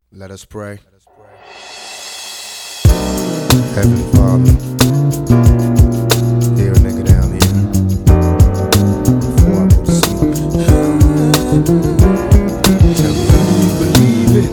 Let us pray. Heavenly Father, hear a nigga down here before I go to sleep. Tell me if you believe it.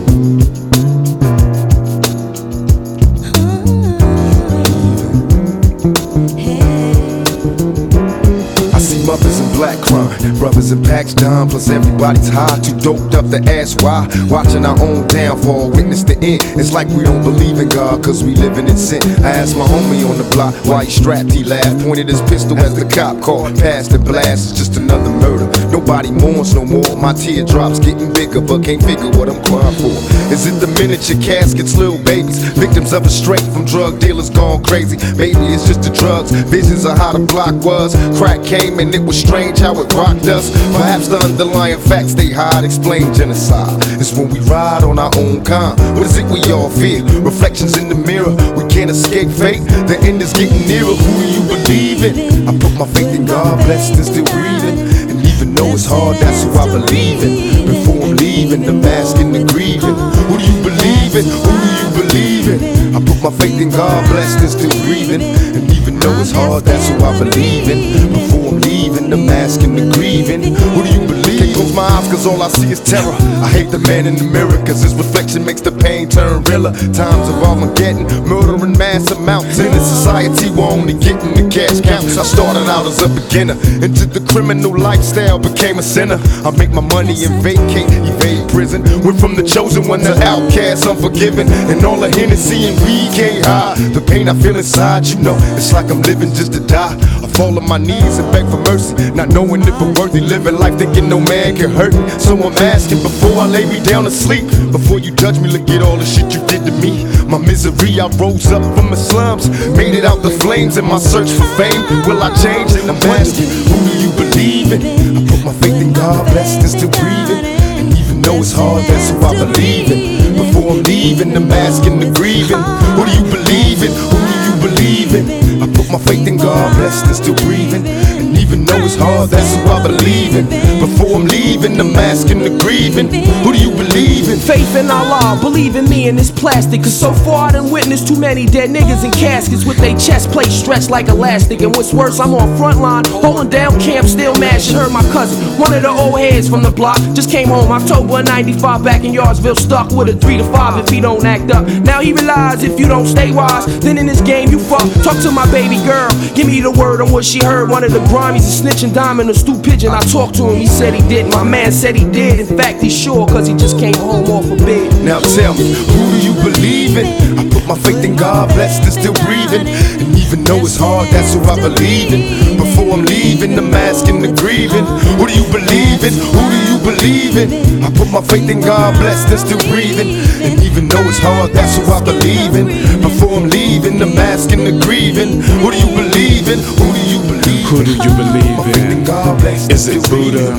I see mothers in black crying, brothers in packs down, plus everybody's high, too doped up to ask why. Watching our own downfall, witness the end. It's like we don't believe in God, cause we living in sin. I asked my homie on the block why he strapped, he laughed, pointed his pistol as the cop called. Passed and blast, it's just another murder. Nobody mourns no more, my teardrops getting bigger, but can't figure what I'm crying for. Is it the miniature caskets, little babies, victims of a straight from drug dealers gone crazy? Maybe it's just the drugs, visions of how the block was. Crack came and it was strange how it rocked us. Perhaps the underlying facts they hide explain genocide. It's when we ride on our own kind. What is it we all fear? Reflections in the mirror, we can't escape fate. The end is getting nearer, who do you believe in? I put my faith in God, blessed and still breathing. And even though it's hard, that's who I believe in. Before I'm leaving, the mask and the grieving. Who do you believe in? Who do you believe in? I put my faith in God, blessed and still breathing. And even though it's hard, that's who I believe in. Before I'm leaving, the mask and the grieving. Who do you believe? Can't close my eyes cause all I see is terror. I hate the man in the mirror cause his reflection makes the pain turn realer. Times of Armageddon, murder in mass amounts. In a society we're only getting the cash counts. I started out as a beginner, into the criminal lifestyle, became a sinner. I make my money and vacate, evade prison. Went from the chosen one to outcast, unforgiven. And all the Hennessy and weed can't hide the pain I feel inside, you know. It's like I'm living just to die. I fall on my knees and beg for mercy, not knowing if I'm worthy. Living life thinking no man can hurt me. So I'm asking before I lay me down to sleep, before you judge me, look at all the shit you did to me. My misery, I rose up from the slums, made it out the flames in my search for fame. Will I change? I'm asking, who do you believe in? I put my faith in God, blessed and still breathing. And even though it's hard, that's who I believe in. Before I'm leaving, the mask and the grieving. Who do you believe in? Who do you believe in? I put my faith in God, blessed and still breathing. And even though it's hard, that's who I believe in. Before I'm leaving, the mask and the grieving. Who do you believe in? Faith in Allah, believe in me and this plastic. Cause so far I done witnessed too many dead niggas in caskets with they chest plate stretched like elastic. And what's worse, I'm on front line, holding down camp, still mashing. Heard my cousin, one of the old heads from the block, just came home October 95 back in Yardsville, stuck with a 3 to 5 if he don't act up. Now he realize if you don't stay wise, then in this game you fuck. Talk to my baby girl, give me the word on what she heard. One of the Grammys, a snitching diamond, a stoop pigeon. I talked to him, he said he didn't. My man said he did. In fact, he's sure, cause he just came home off a bed. Now tell me, who do you believe in? I put my faith in God, blessed and still breathing. And even though it's hard, that's who I believe in. Before I'm leaving, the mask and the grieving. Who do you believe in? Who do you believe in? I put my faith in God, blessed and still breathing. And even though it's hard, that's who I believe in. Before I'm leaving, the mask and the grieving. Who do you believe in? Who do you believe in? Who do you believe in? Is it Buddha,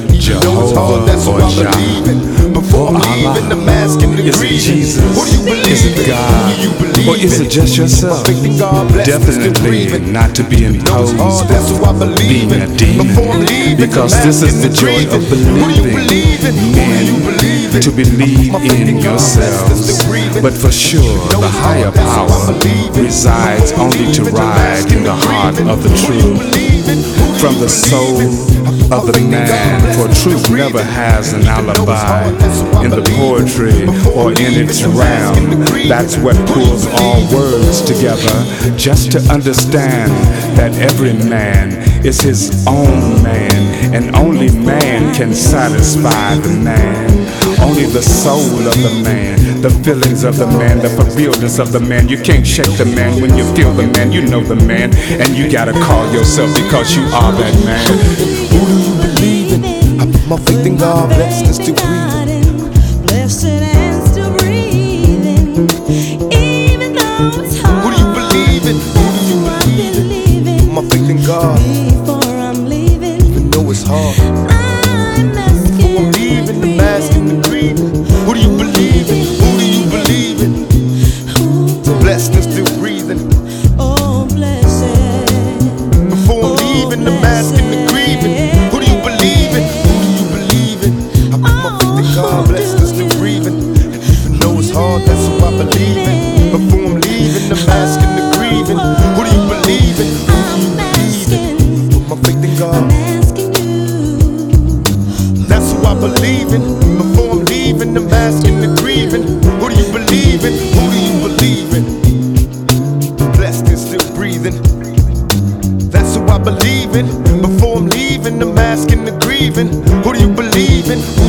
Jehovah, or Jah? Before I'm leaving, the mask and the Is it grieving. Jesus? Who do you believe Is it in? God? Who do you believe Or is in? it just yourself? Definitely not to be imposed being a demon, because this is the joy of believing men to believe in yourselves. But for sure, the higher power resides only to ride in the heart of the truth, from the soul of the man, for truth never has an alibi in the poetry or in its realm. That's what pulls all words together, just to understand that every man is his own man, and only man can satisfy the man. Only the soul of the man, the feelings of the man, the realness of the man. You can't shake the man when you feel the man. You know the man, and you gotta call yourself because you are that man. Who do you believe in? I put my faith in God, blessed and still breathing. Blessed and still breathing. Even though it's hard. Who do you believe in? Who do you believe in? Put my faith in God, Before I'm leaving, even though it's hard. I'm asking. I'm leaving, the mask and the grieving. Who do you believe in? Who do you believe in? Blessed and still breathing. Oh, blessed. Before I'm leaving, the mask and the grieving. Who do you believe in? Who do you believe in? I put my faith in believe in. Before I'm leaving, I'm asking the grieving. Who do you believe in? Who do you believe in? Put my faith in God. That's who I believe in. Before I'm leaving, I'm asking the grieving. Who do you believe in? Who do you believe in? Blessed and still breathing. That's who I believe in. Before I'm leaving, I'm asking the grieving. Who do you believe in?